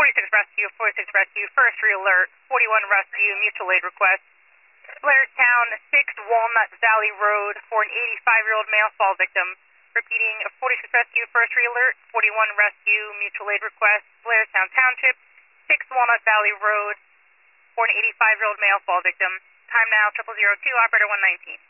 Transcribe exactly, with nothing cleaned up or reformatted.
forty-six Rescue, forty-six Rescue, first re-alert, forty-one Rescue, mutual aid request. Blairstown, six Walnut Valley Road for an eighty-five-year-old male fall victim. Repeating, forty-six Rescue, first re-alert, forty-one Rescue, mutual aid request. Blairstown Township, six Walnut Valley Road for an eighty-five-year-old male fall victim. Time now, triple zero two, operator one nineteen.